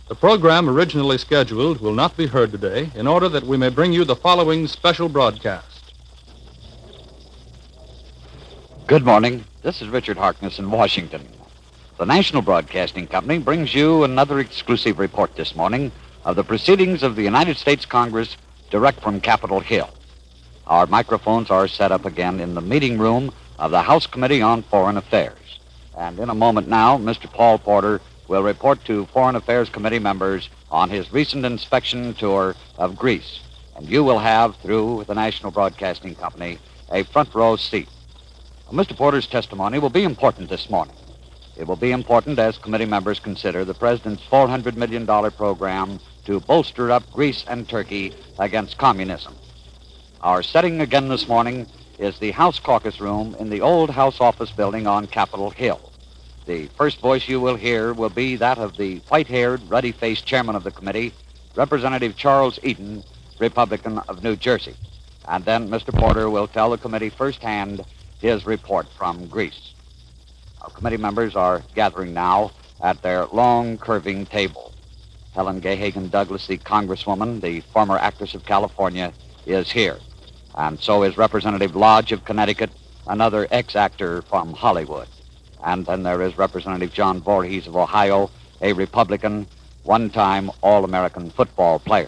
The program originally scheduled will not be heard today in order that we may bring you the following special broadcast. Good morning. This is Richard Harkness in Washington. The National Broadcasting Company brings you another exclusive report this morning of the proceedings of the United States Congress direct from Capitol Hill. Our microphones are set up again in the meeting room of the House Committee on Foreign Affairs. And in a moment now, Mr. Paul Porter will report to Foreign Affairs Committee members on his recent inspection tour of Greece. And you will have, through the National Broadcasting Company, a front row seat. Mr. Porter's testimony will be important this morning. It will be important as committee members consider the President's $400 million program to bolster up Greece and Turkey against communism. Our setting again this morning is the House Caucus Room in the old House Office Building on Capitol Hill. The first voice you will hear will be that of the white-haired, ruddy-faced chairman of the committee, Representative Charles Eden, Republican of New Jersey. And then Mr. Porter will tell the committee firsthand his report from Greece. Our committee members are gathering now at their long, curving table. Helen Gay Hagen Douglas, the congresswoman, the former actress of California, is here. And so is Representative Lodge of Connecticut, another ex-actor from Hollywood. And then there is Representative John Voorhees of Ohio, a Republican, one-time All-American football player.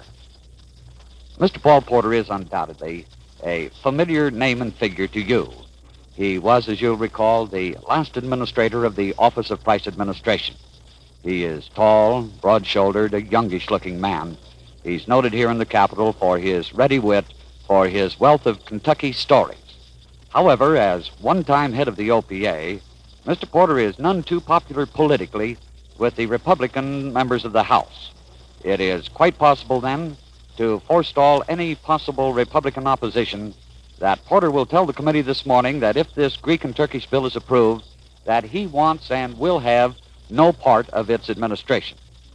Mr. Paul Porter is undoubtedly a familiar name and figure to you. He was, as you'll recall, the last administrator of the Office of Price Administration. He is tall, broad-shouldered, a youngish-looking man. He's noted here in the Capitol for his ready wit, for his wealth of Kentucky stories. However, as one-time head of the OPA, Mr. Porter is none too popular politically with the Republican members of the House. It is quite possible, then, to forestall any possible Republican opposition that Porter will tell the committee this morning that if this Greek and Turkish bill is approved, that he wants and will have no part of its administration.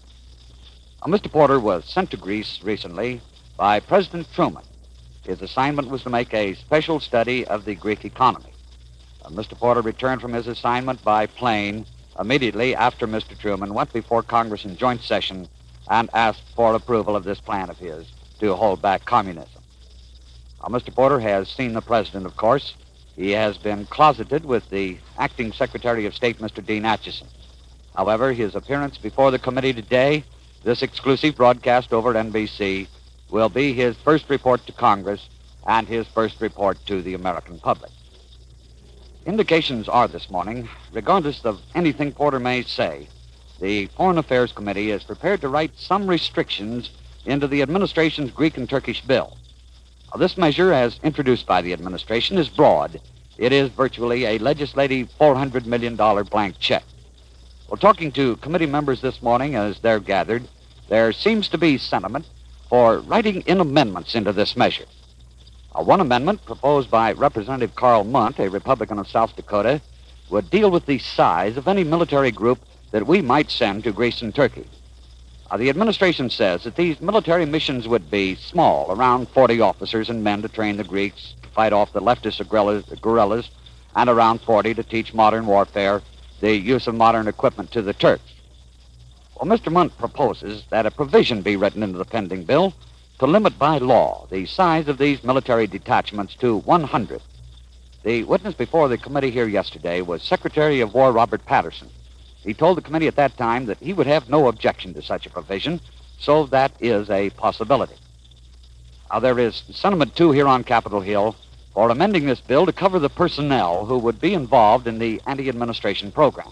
Mr. Porter was sent to Greece recently by President Truman. His assignment was to make a special study of the Greek economy. Mr. Porter returned from his assignment by plane immediately after Mr. Truman went before Congress in joint session and asked for approval of this plan of his to hold back communism. Mr. Porter has seen the president, of course. He has been closeted with the acting Secretary of State, Mr. Dean Acheson. However, his appearance before the committee today, this exclusive broadcast over at NBC, will be his first report to Congress and his first report to the American public. Indications are this morning, regardless of anything Porter may say, the Foreign Affairs Committee is prepared to write some restrictions into the administration's Greek and Turkish bill. Now, this measure, as introduced by the administration, is broad. It is virtually a legislative $400 million blank check. Well, talking to committee members this morning as they're gathered, there seems to be sentiment for writing in amendments into this measure. One amendment proposed by Representative Carl Munt, a Republican of South Dakota, would deal with the size of any military group that we might send to Greece and Turkey. The administration says that these military missions would be small, around 40 officers and men to train the Greeks, to fight off the leftist guerrillas, and around 40 to teach modern warfare, the use of modern equipment to the Turks. Well, Mr. Munt proposes that a provision be written into the pending bill to limit by law the size of these military detachments to 100. The witness before the committee here yesterday was Secretary of War Robert Patterson. He told the committee at that time that he would have no objection to such a provision, so that is a possibility. Now, there is sentiment, too, here on Capitol Hill for amending this bill to cover the personnel who would be involved in the anti-administration program.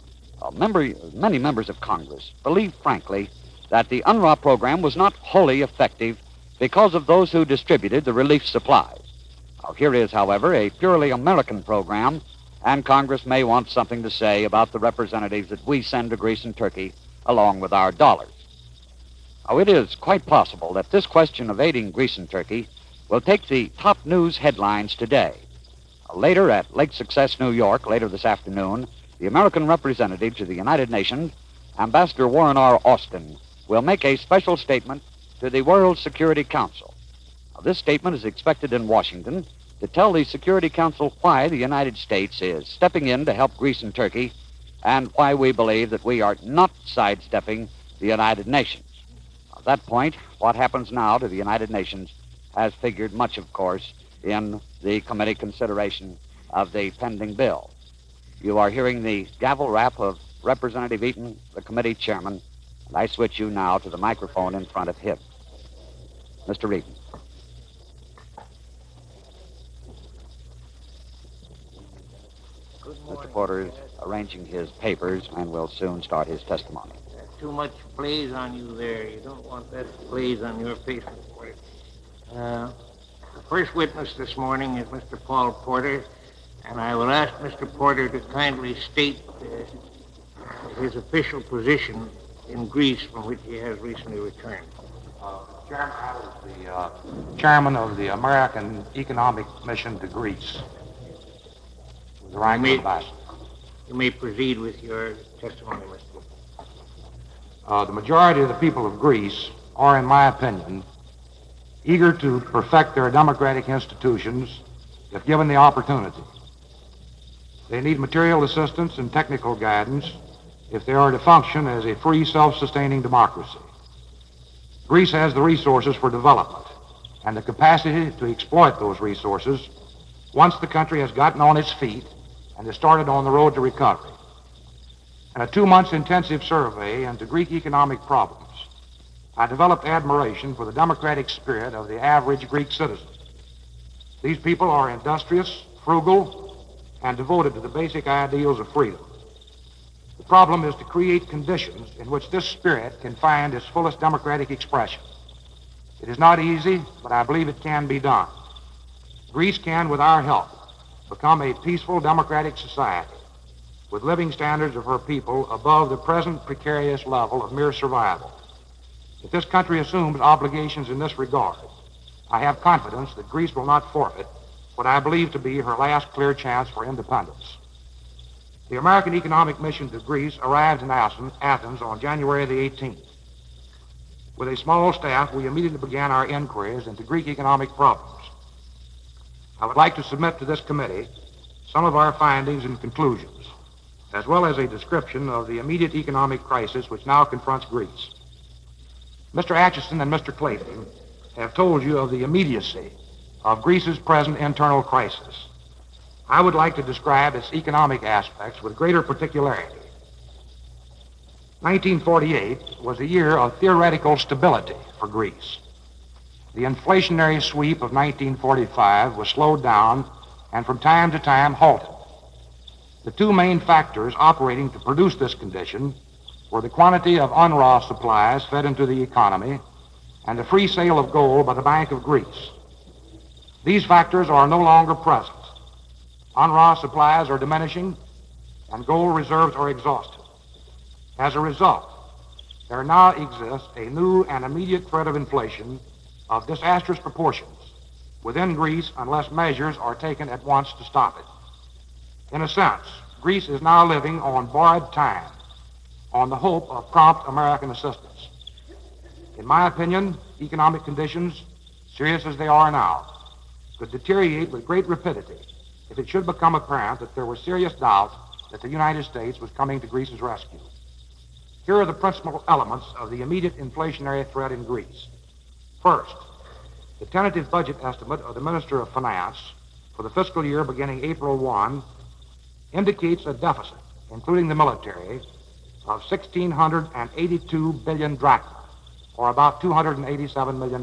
Many members of Congress believe, frankly, that the UNRWA program was not wholly effective because of those who distributed the relief supplies. Now, here is, however, a purely American program, and Congress may want something to say about the representatives that we send to Greece and Turkey along with our dollars. Now, it is quite possible that this question of aiding Greece and Turkey will take the top news headlines today. Later at Lake Success, New York, later this afternoon, the American representative to the United Nations, Ambassador Warren R. Austin, will make a special statement to the World Security Council. Now, this statement is expected in Washington to tell the Security Council why the United States is stepping in to help Greece and Turkey and why we believe that we are not sidestepping the United Nations. At that point, what happens now to the United Nations has figured much, of course, in the committee consideration of the pending bill. You are hearing the gavel rap of Representative Eaton, the committee chairman, and I switch you now to the microphone in front of him. Mr. Eaton. Mr. Porter is arranging his papers and will soon start his testimony. Too much blaze on you there. You don't want that blaze on your face, Mr. Porter. The first witness this morning is Mr. Paul Porter, and I will ask Mr. Porter to kindly state his official position in Greece from which he has recently returned. Chairman, I was the chairman of the American Economic Mission to Greece. With the rank of ambassador. You may proceed with your testimony, Mr. The majority of the people of Greece are, in my opinion, eager to perfect their democratic institutions if given the opportunity. They need material assistance and technical guidance if they are to function as a free, self-sustaining democracy. Greece has the resources for development and the capacity to exploit those resources once the country has gotten on its feet and has started on the road to recovery. In a 2 months intensive survey into Greek economic problems, I developed admiration for the democratic spirit of the average Greek citizen. These people are industrious, frugal, and devoted to the basic ideals of freedom. The problem is to create conditions in which this spirit can find its fullest democratic expression. It is not easy, but I believe it can be done. Greece can, with our help, become a peaceful democratic society with living standards of her people above the present precarious level of mere survival. If this country assumes obligations in this regard, I have confidence that Greece will not forfeit what I believe to be her last clear chance for independence. The American Economic Mission to Greece arrived in Athens on January the 18th. With a small staff, we immediately began our inquiries into Greek economic problems. I would like to submit to this committee some of our findings and conclusions, as well as a description of the immediate economic crisis which now confronts Greece. Mr. Atchison and Mr. Clayton have told you of the immediacy of Greece's present internal crisis. I would like to describe its economic aspects with greater particularity. 1948 was a year of theoretical stability for Greece. The inflationary sweep of 1945 was slowed down and from time to time halted. The two main factors operating to produce this condition were the quantity of UNRWA supplies fed into the economy and the free sale of gold by the Bank of Greece. These factors are no longer present. UNRWA supplies are diminishing and gold reserves are exhausted. As a result, there now exists a new and immediate threat of inflation of disastrous proportions within Greece unless measures are taken at once to stop it. In a sense, Greece is now living on borrowed time, on the hope of prompt American assistance. In my opinion, economic conditions, serious as they are now, could deteriorate with great rapidity if it should become apparent that there was serious doubt that the United States was coming to Greece's rescue. Here are the principal elements of the immediate inflationary threat in Greece. First, the tentative budget estimate of the Minister of Finance for the fiscal year beginning April 1 indicates a deficit, including the military, of 1,682 billion drachma, or about $287 million.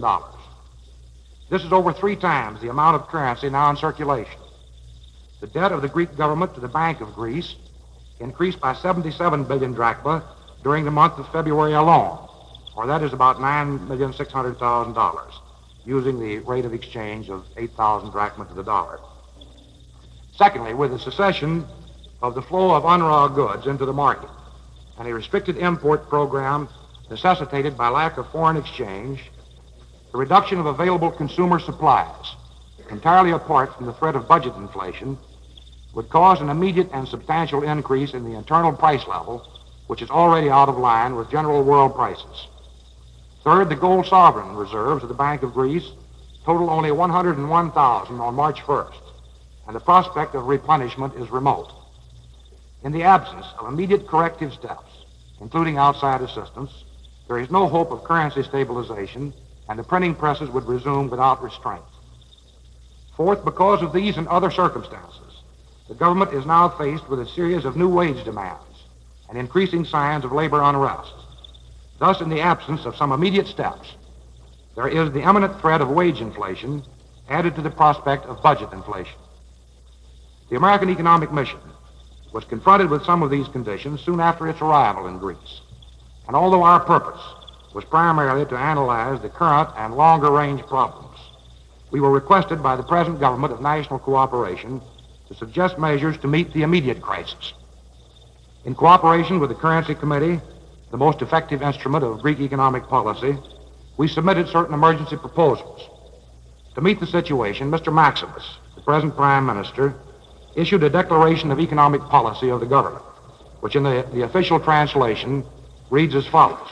This is over 3 times the amount of currency now in circulation. The debt of the Greek government to the Bank of Greece increased by 77 billion drachma during the month of February alone, or that is about $9,600,000, using the rate of exchange of 8,000 drachma to the dollar. Secondly, with the cessation of the flow of UNRWA goods into the market and a restricted import program necessitated by lack of foreign exchange, the reduction of available consumer supplies, entirely apart from the threat of budget inflation, would cause an immediate and substantial increase in the internal price level, which is already out of line with general world prices. Third, the gold sovereign reserves of the Bank of Greece total only 101,000 on March 1st, and the prospect of replenishment is remote. In the absence of immediate corrective steps, including outside assistance, there is no hope of currency stabilization, and the printing presses would resume without restraint. Fourth, because of these and other circumstances, the government is now faced with a series of new wage demands and increasing signs of labor unrest. Thus, in the absence of some immediate steps, there is the imminent threat of wage inflation added to the prospect of budget inflation. The American Economic Mission was confronted with some of these conditions soon after its arrival in Greece. And although our purpose was primarily to analyze the current and longer-range problems, we were requested by the present government of national cooperation to suggest measures to meet the immediate crisis. In cooperation with the Currency Committee, the most effective instrument of Greek economic policy, we submitted certain emergency proposals. To meet the situation, Mr. Maximus, the present Prime Minister, issued a declaration of economic policy of the government, which in the official translation reads as follows: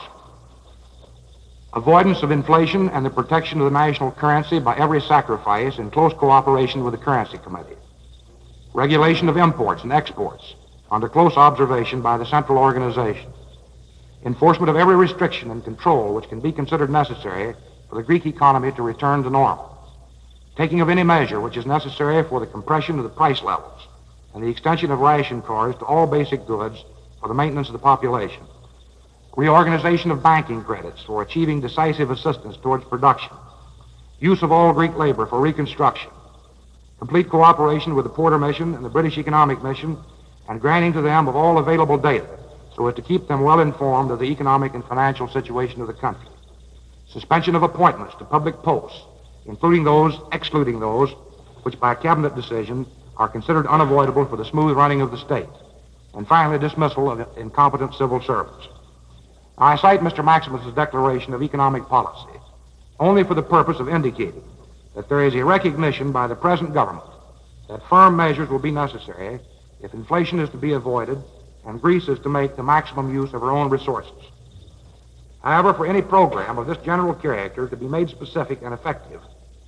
avoidance of inflation and the protection of the national currency by every sacrifice in close cooperation with the Currency Committee. Regulation of imports and exports under close observation by the central organization. Enforcement of every restriction and control which can be considered necessary for the Greek economy to return to normal. Taking of any measure which is necessary for the compression of the price levels and the extension of ration corps to all basic goods for the maintenance of the population. Reorganization of banking credits for achieving decisive assistance towards production. Use of all Greek labor for reconstruction. Complete cooperation with the Porter Mission and the British Economic Mission, and granting to them of all available data so as to keep them well informed of the economic and financial situation of the country. Suspension of appointments to public posts, excluding those which by cabinet decision are considered unavoidable for the smooth running of the state. And finally, dismissal of incompetent civil servants. Now, I cite Mr. Maximus's declaration of economic policy only for the purpose of indicating that there is a recognition by the present government that firm measures will be necessary if inflation is to be avoided and Greece is to make the maximum use of her own resources. However, for any program of this general character to be made specific and effective,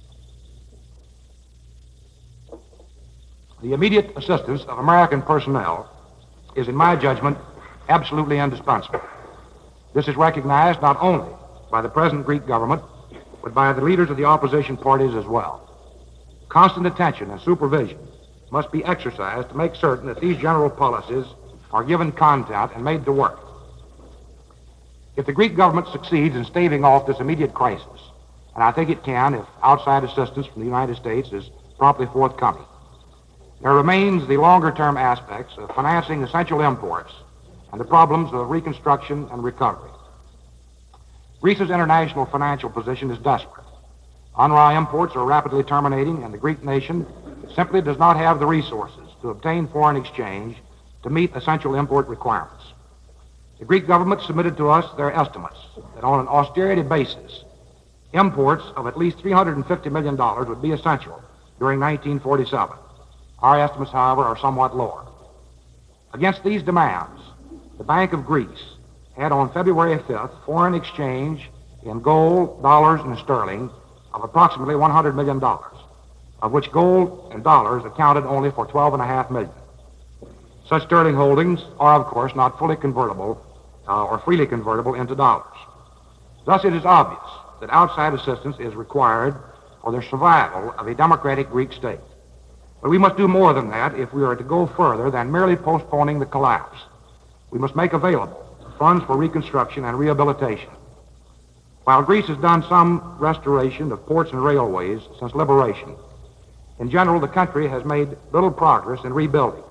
the immediate assistance of American personnel is, in my judgment, absolutely indispensable. This is recognized not only by the present Greek government, but by the leaders of the opposition parties as well. Constant attention and supervision must be exercised to make certain that these general policies are given content and made to work. If the Greek government succeeds in staving off this immediate crisis, and I think it can if outside assistance from the United States is promptly forthcoming, there remains the longer-term aspects of financing essential imports and the problems of reconstruction and recovery. Greece's international financial position is desperate. UNRWA imports are rapidly terminating, and the Greek nation simply does not have the resources to obtain foreign exchange to meet essential import requirements. The Greek government submitted to us their estimates that on an austerity basis, imports of at least $350 million would be essential during 1947. Our estimates, however, are somewhat lower. Against these demands, the Bank of Greece had on February 5th foreign exchange in gold, dollars, and sterling of approximately $100 million, of which gold and dollars accounted only for $12.5 million. Such sterling holdings are, of course, not fully convertible or freely convertible into dollars. Thus, it is obvious that outside assistance is required for the survival of a democratic Greek state. But we must do more than that if we are to go further than merely postponing the collapse. We must make available funds for reconstruction and rehabilitation. While Greece has done some restoration of ports and railways since liberation, in general, the country has made little progress in rebuilding.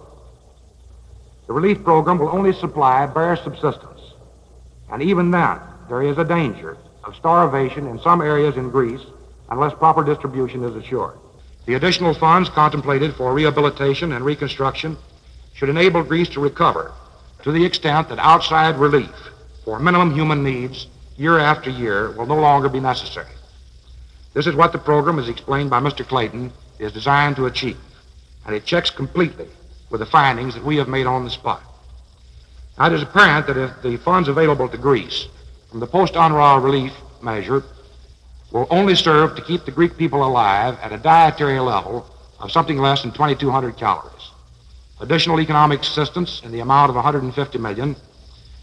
The relief program will only supply bare subsistence, and even then, there is a danger of starvation in some areas in Greece unless proper distribution is assured. The additional funds contemplated for rehabilitation and reconstruction should enable Greece to recover to the extent that outside relief for minimum human needs year after year will no longer be necessary. This is what the program, as explained by Mr. Clayton, is designed to achieve, and it checks completely with the findings that we have made on the spot. Now, it is apparent that if the funds available to Greece from the post-UNRWA relief measure will only serve to keep the Greek people alive at a dietary level of something less than 2,200 calories. Additional economic assistance in the amount of $150 million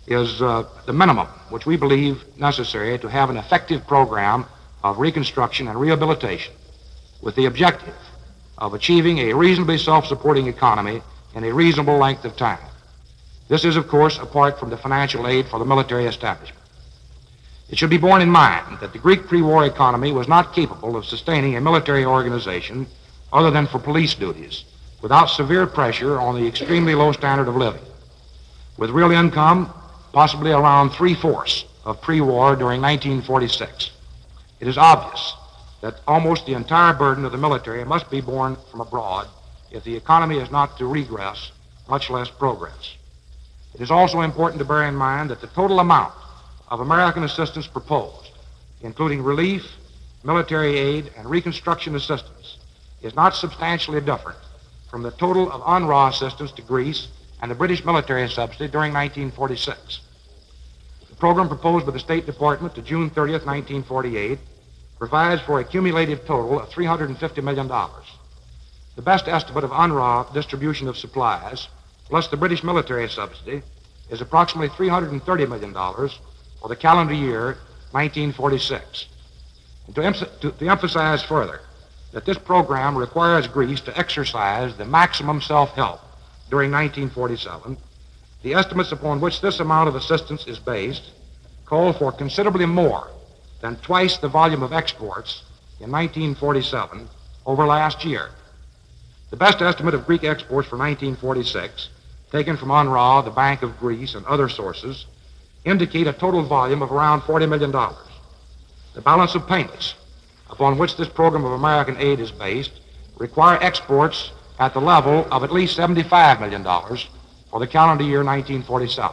is the minimum which we believe necessary to have an effective program of reconstruction and rehabilitation with the objective of achieving a reasonably self-supporting economy in a reasonable length of time. This is, of course, apart from the financial aid for the military establishment. It should be borne in mind that the Greek pre-war economy was not capable of sustaining a military organization other than for police duties, without severe pressure on the extremely low standard of living, with real income possibly around 3/4 of pre-war during 1946. It is obvious that almost the entire burden of the military must be borne from abroad if the economy is not to regress, much less progress. It is also important to bear in mind that the total amount of American assistance proposed, including relief, military aid, and reconstruction assistance, is not substantially different from the total of UNRWA assistance to Greece and the British military subsidy during 1946. The program proposed by the State Department to June 30th, 1948, provides for a cumulative total of $350 million. The best estimate of UNRWA distribution of supplies, plus the British military subsidy, is approximately $330 million for the calendar year 1946. And to emphasize further that this program requires Greece to exercise the maximum self-help during 1947, the estimates upon which this amount of assistance is based call for considerably more than twice the volume of exports in 1947 over last year. The best estimate of Greek exports for 1946, taken from UNRWA, the Bank of Greece, and other sources, indicate a total volume of around $40 million. The balance of payments upon which this program of American aid is based require exports at the level of at least $75 million for the calendar year 1947.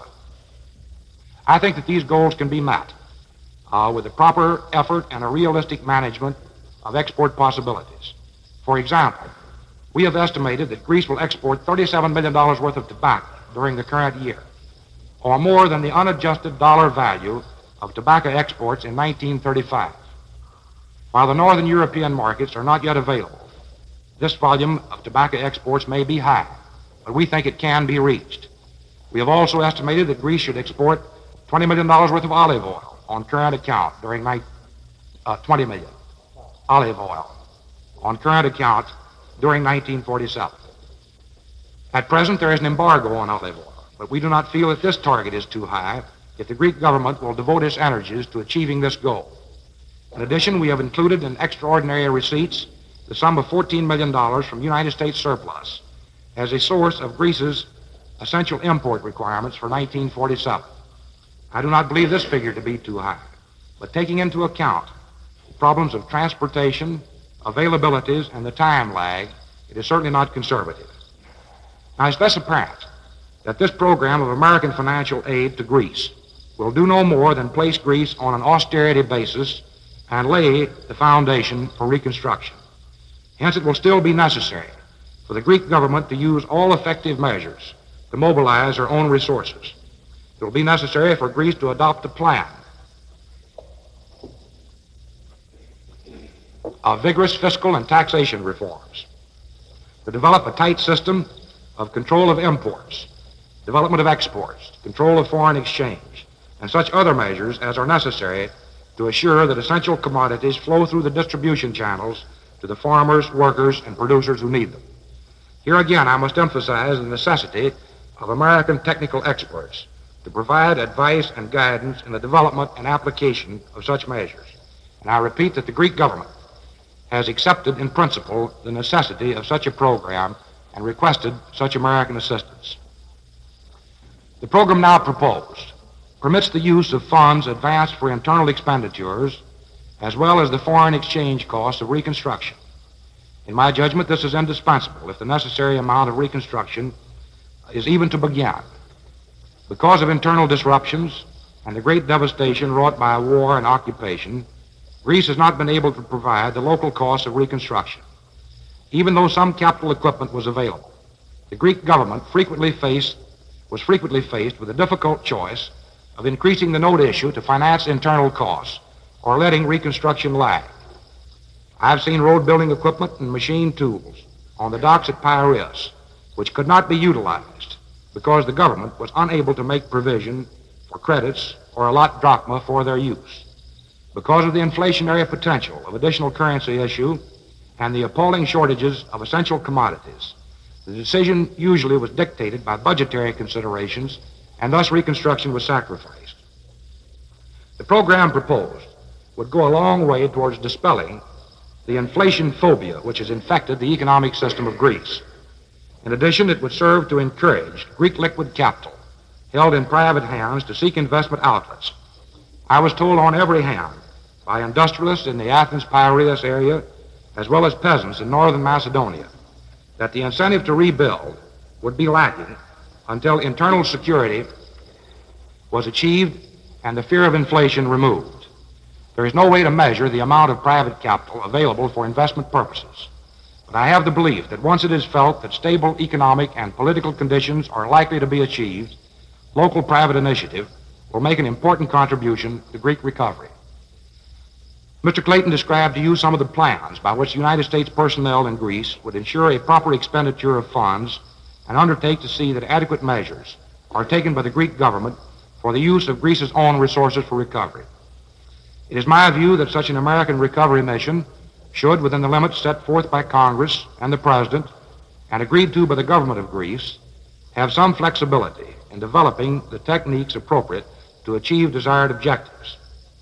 I think that these goals can be met with the proper effort and a realistic management of export possibilities. For example, we have estimated that Greece will export $37 million worth of tobacco during the current year, or more than the unadjusted dollar value of tobacco exports in 1935. While the northern European markets are not yet available, this volume of tobacco exports may be high, but we think it can be reached. We have also estimated that Greece should export $20 million worth of olive oil on current account during 20 million olive oil on current account during 1947. At present, there is an embargo on olive oil, but we do not feel that this target is too high if the Greek government will devote its energies to achieving this goal. In addition, we have included in extraordinary receipts the sum of $14 million from United States surplus as a source of Greece's essential import requirements for 1947. I do not believe this figure to be too high, but taking into account the problems of transportation, availabilities, and the time lag, it is certainly not conservative. Now, it's thus apparent that this program of American financial aid to Greece will do no more than place Greece on an austerity basis and lay the foundation for reconstruction. Hence, it will still be necessary for the Greek government to use all effective measures to mobilize her own resources. It will be necessary for Greece to adopt a plan of vigorous fiscal and taxation reforms, to develop a tight system of control of imports, development of exports, control of foreign exchange, and such other measures as are necessary to assure that essential commodities flow through the distribution channels to the farmers, workers, and producers who need them. Here again, I must emphasize the necessity of American technical experts to provide advice and guidance in the development and application of such measures. And I repeat that the Greek government has accepted in principle the necessity of such a program and requested such American assistance. The program now proposed permits the use of funds advanced for internal expenditures as well as the foreign exchange costs of reconstruction. In my judgment, this is indispensable if the necessary amount of reconstruction is even to begin. Because of internal disruptions and the great devastation wrought by war and occupation, Greece has not been able to provide the local costs of reconstruction. Even though some capital equipment was available, the Greek government was frequently faced with the difficult choice of increasing the note issue to finance internal costs or letting reconstruction lag. I've seen road building equipment and machine tools on the docks at Piraeus which could not be utilized because the government was unable to make provision for or credits or a lot drachma for their use. Because of the inflationary potential of additional currency issue and the appalling shortages of essential commodities, the decision usually was dictated by budgetary considerations, and thus reconstruction was sacrificed. The program proposed would go a long way towards dispelling the inflation phobia which has infected the economic system of Greece. In addition, it would serve to encourage Greek liquid capital held in private hands to seek investment outlets. I was told on every hand by industrialists in the Athens Piraeus area, as well as peasants in northern Macedonia, that the incentive to rebuild would be lacking until internal security was achieved and the fear of inflation removed. There is no way to measure the amount of private capital available for investment purposes, but I have the belief that once it is felt that stable economic and political conditions are likely to be achieved, local private initiative will make an important contribution to Greek recovery. Mr. Clayton described to you some of the plans by which United States personnel in Greece would ensure a proper expenditure of funds and undertake to see that adequate measures are taken by the Greek government for the use of Greece's own resources for recovery. It is my view that such an American recovery mission should, within the limits set forth by Congress and the President and agreed to by the government of Greece, have some flexibility in developing the techniques appropriate to achieve desired objectives.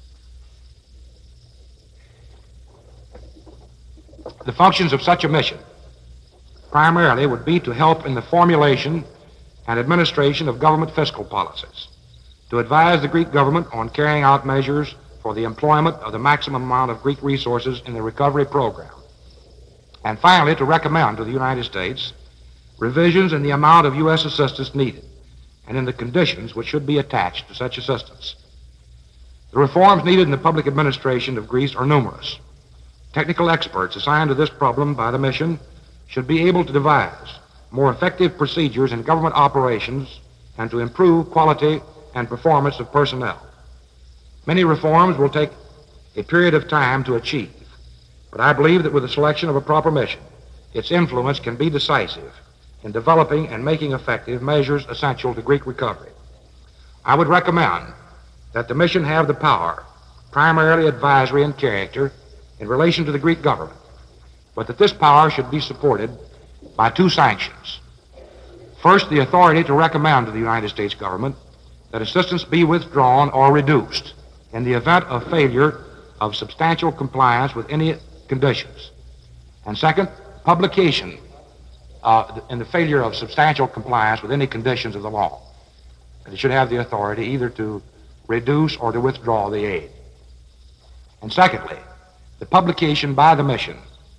The functions of such a mission primarily would be to help in the formulation and administration of government fiscal policies, to advise the Greek government on carrying out measures for the employment of the maximum amount of Greek resources in the recovery program, and finally to recommend to the United States revisions in the amount of U.S. assistance needed and in the conditions which should be attached to such assistance. The reforms needed in the public administration of Greece are numerous. Technical experts assigned to this problem by the mission should be able to devise more effective procedures in government operations and to improve quality and performance of personnel. Many reforms will take a period of time to achieve, but I believe that with the selection of a proper mission, its influence can be decisive in developing and making effective measures essential to Greek recovery. I would recommend that the mission have the power, primarily advisory in character, in relation to the Greek government, but that this power should be supported by two sanctions. First, the authority to recommend to the United States government that assistance be withdrawn or reduced in the event of failure of substantial compliance with any conditions. And second, publication in the failure of substantial compliance with any conditions of the law. And it should have the authority either to reduce or to withdraw the aid. And secondly, the publication by the mission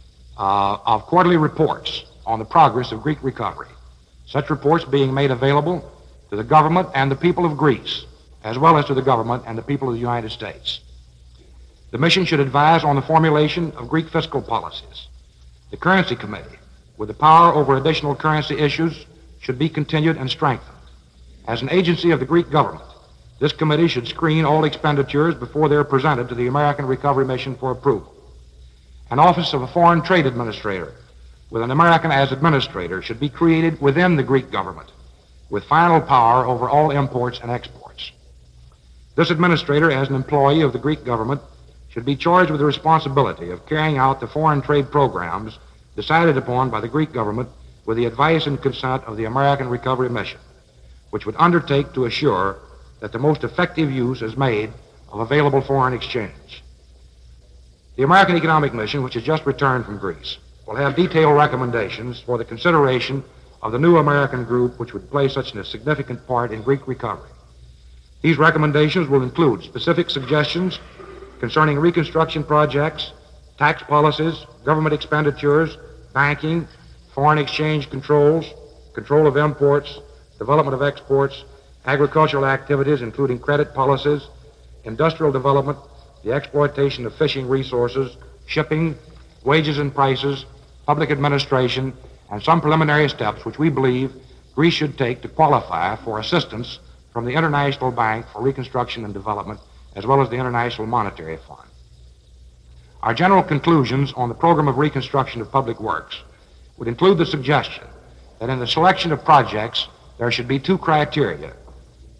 of quarterly reports on the progress of Greek recovery, such reports being made available to the government and the people of Greece, as well as to the government and the people of the United States. The mission should advise on the formulation of Greek fiscal policies. The Currency Committee, with the power over additional currency issues, should be continued and strengthened. As an agency of the Greek government, this committee should screen all expenditures before they're presented to the American Recovery Mission for approval. An office of a foreign trade administrator, with an American as administrator, should be created within the Greek government, with final power over all imports and exports. This administrator, as an employee of the Greek government, should be charged with the responsibility of carrying out the foreign trade programs decided upon by the Greek government with the advice and consent of the American Recovery Mission, which would undertake to assure that the most effective use is made of available foreign exchange. The American Economic Mission, which has just returned from Greece, will have detailed recommendations for the consideration of the new American group which would play such a significant part in Greek recovery. These recommendations will include specific suggestions concerning reconstruction projects, tax policies, government expenditures, banking, foreign exchange controls, control of imports, development of exports, agricultural activities, including credit policies, industrial development, the exploitation of fishing resources, shipping, wages and prices, public administration, and some preliminary steps which we believe Greece should take to qualify for assistance from the International Bank for Reconstruction and Development, as well as the International Monetary Fund. Our general conclusions on the program of reconstruction of public works would include the suggestion that in the selection of projects, there should be two criteria.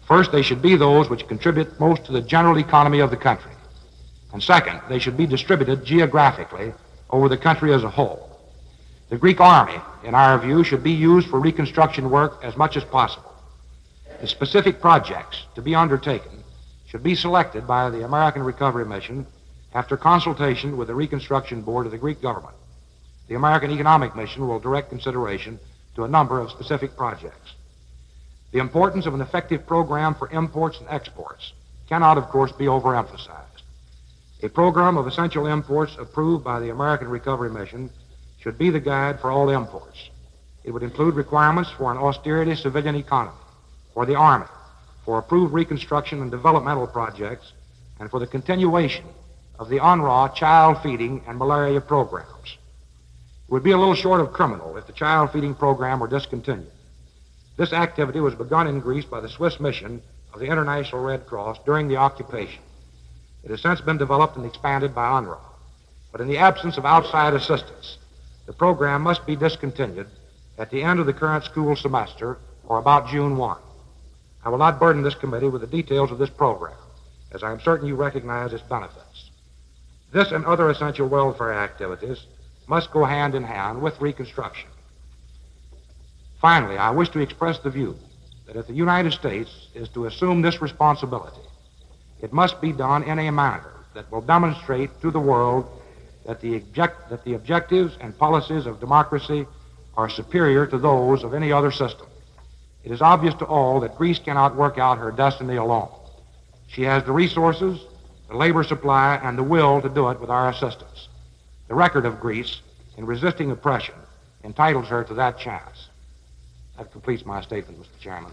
First, they should be those which contribute most to the general economy of the country. And second, they should be distributed geographically over the country as a whole. The Greek army, in our view, should be used for reconstruction work as much as possible. The specific projects to be undertaken should be selected by the American Recovery Mission after consultation with the Reconstruction Board of the Greek government. The American Economic Mission will direct consideration to a number of specific projects. The importance of an effective program for imports and exports cannot, of course, be overemphasized. A program of essential imports approved by the American Recovery Mission should be the guide for all imports. It would include requirements for an austerity civilian economy, for the Army, for approved reconstruction and developmental projects, and for the continuation of the UNRWA child feeding and malaria programs. It would be a little short of criminal if the child feeding program were discontinued. This activity was begun in Greece by the Swiss mission of the International Red Cross during the occupation. It has since been developed and expanded by UNRWA. But in the absence of outside assistance, the program must be discontinued at the end of the current school semester or about June 1. I will not burden this committee with the details of this program, as I am certain you recognize its benefits. This and other essential welfare activities must go hand in hand with reconstruction. Finally, I wish to express the view that if the United States is to assume this responsibility, it must be done in a manner that will demonstrate to the world that the objectives and policies of democracy are superior to those of any other system. It is obvious to all that Greece cannot work out her destiny alone. She has the resources, the labor supply, and the will to do it with our assistance. The record of Greece in resisting oppression entitles her to that chance. That completes my statement, Mr. Chairman.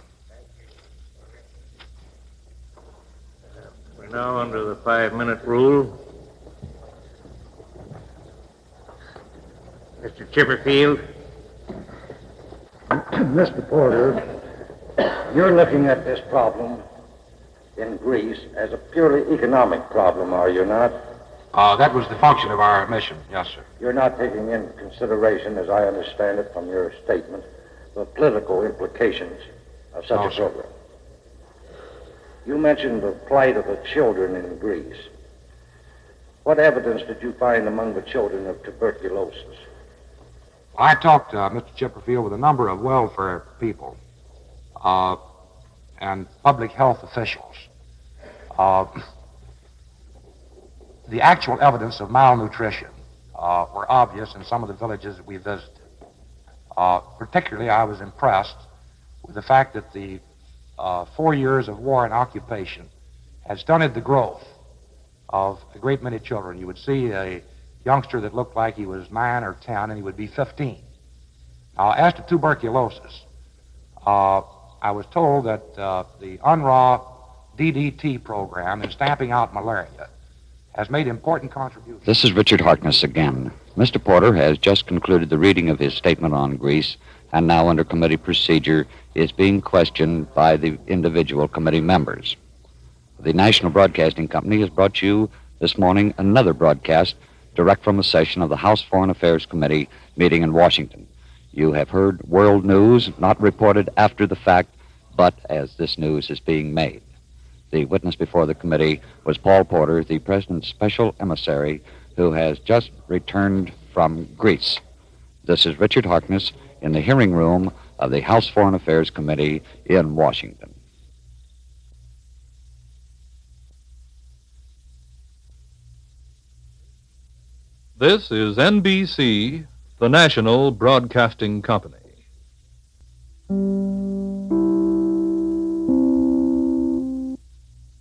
We're now under the 5-minute rule. Mr. Chipperfield. Mr. Porter, you're looking at this problem in Greece as a purely economic problem, are you not? That was the function of our mission, yes, sir. You're not taking into consideration, as I understand it from your statement, the political implications of such a program. You mentioned the plight of the children in Greece. What evidence did you find among the children of tuberculosis? I talked, Mr. Chipperfield, with a number of welfare people and public health officials. The actual evidence of malnutrition were obvious in some of the villages that we visited. Particularly, I was impressed with the fact that the 4 years of war and occupation had stunted the growth of a great many children. You would see a youngster that looked like he was 9 or 10, and he would be 15. Now, as to tuberculosis, I was told that the UNRWA DDT program in stamping out malaria has made important contributions. This is Richard Harkness again. Mr. Porter has just concluded the reading of his statement on Greece, and now under committee procedure is being questioned by the individual committee members. The National Broadcasting Company has brought you this morning another broadcast direct from a session of the House Foreign Affairs Committee meeting in Washington. You have heard world news, not reported after the fact, but as this news is being made. The witness before the committee was Paul Porter, the President's special emissary, who has just returned from Greece. This is Richard Harkness in the hearing room of the House Foreign Affairs Committee in Washington. This is NBC, the National Broadcasting Company.